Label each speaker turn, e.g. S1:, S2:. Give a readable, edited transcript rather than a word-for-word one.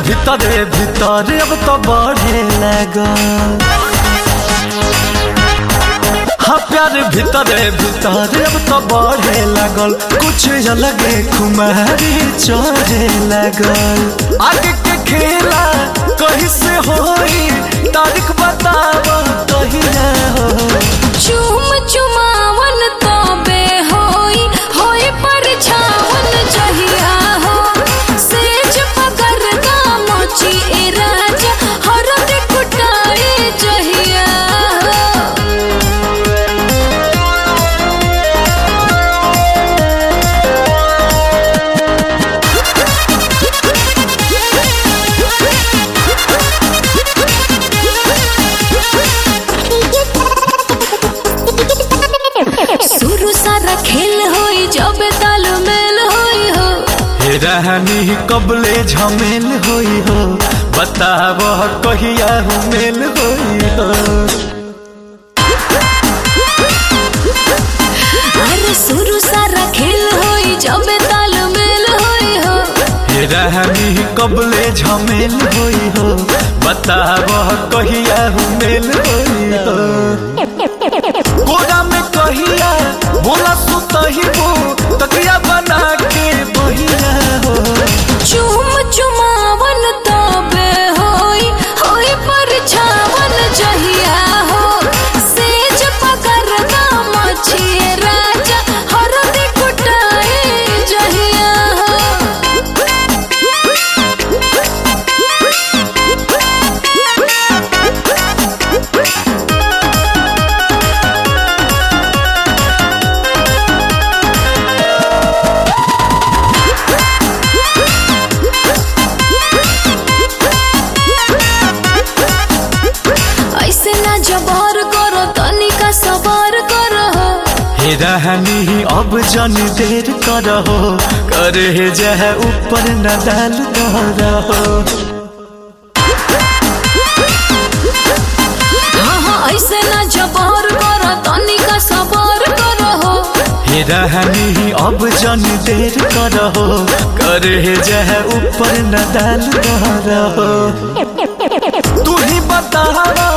S1: भीतरे भीतर अब तो बढ़े लगल। हाँ प्यार भीतरे भीतर अब तो बढ़े लगल, कुछ अलगे खुमारी चढ़े लगल। आगे के खेला कहीं से होई, तारीख बताव कहिया हो।
S2: चुम चुमावन तबे होई होई परछावन जहिया हो। सेज पकड़ गा मोची ए राजा हरद कुटाए जहिया शुरू सारा खेल होई जब ताल मेल होई हो।
S1: हे रहनी कबले झमेल होई हो, बताव कहिया हो मेल होई हो।
S2: अरे शुरू सारा खेल होई जब ताल मेल होई हो।
S1: हे रहनी कबले झमेल होई हो, बताव कहिया हो मेल होई हो। गोरा में कहिया बोला सुतही हो, तकिया बना के बहिया हो।
S2: चुम चुमावन तबे होई होई परछावन जहिया हो। सेज पकड़ गा मोची राजा हरद कुटाए जहिया हो। ऐसे ना जबर करो तनिका सबर करो।
S1: हे रहनी अब जन देर करहो, करे जह ऊपर न डाल दरहो।
S2: हाँ हाँ ऐसे ना जबर करो तनिका सबर करो।
S1: हे रहनी अब जन देर करहो, करे जह ऊपर न डाल दरहो। तू ही बतावा